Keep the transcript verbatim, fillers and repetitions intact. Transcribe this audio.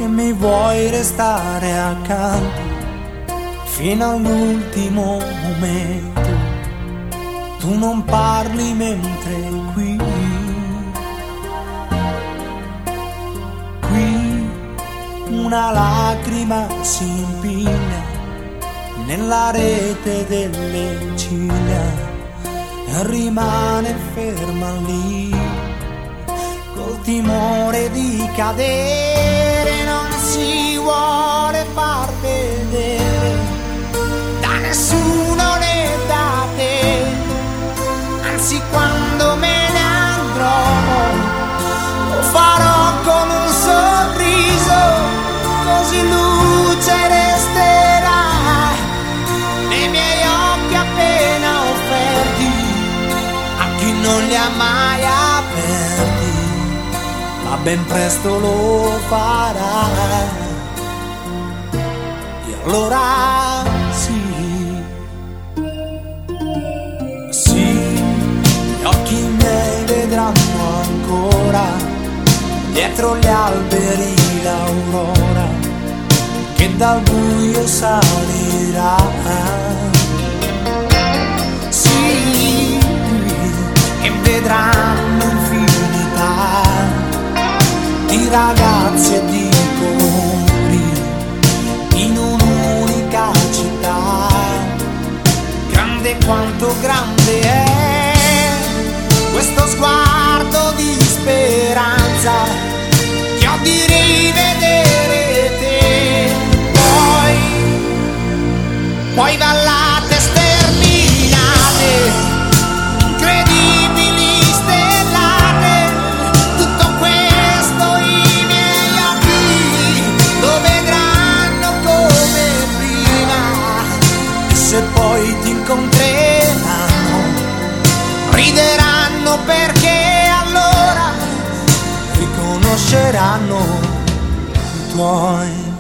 che mi vuoi restare accanto fino all'ultimo momento. Tu non parli mentre qui, qui una lacrima si impigna nella rete delle ciglia e rimane ferma lì col timore di cadere. Non si vuole far vedere da nessuno né da te, anzi quando me ne andrò lo farò con un sorriso, così luce resterà nei miei occhi appena offerti a chi non li ha mai aperti, ma ben presto lo farà. E allora sì, sì, gli occhi miei vedranno ancora dietro gli alberi l'aurora che dal buio salirà. Sì, che vedranno infinità di ragazzi e di colori in un'unica città, grande quanto grande è questo sguardo di speranza che ho di rivedere te. Poi, poi vallate sterminate, incredibili stellate, tutto questo i miei occhi lo vedranno come prima, e se poi ti incontreranno rideranno perché allora riconosceranno i tuoi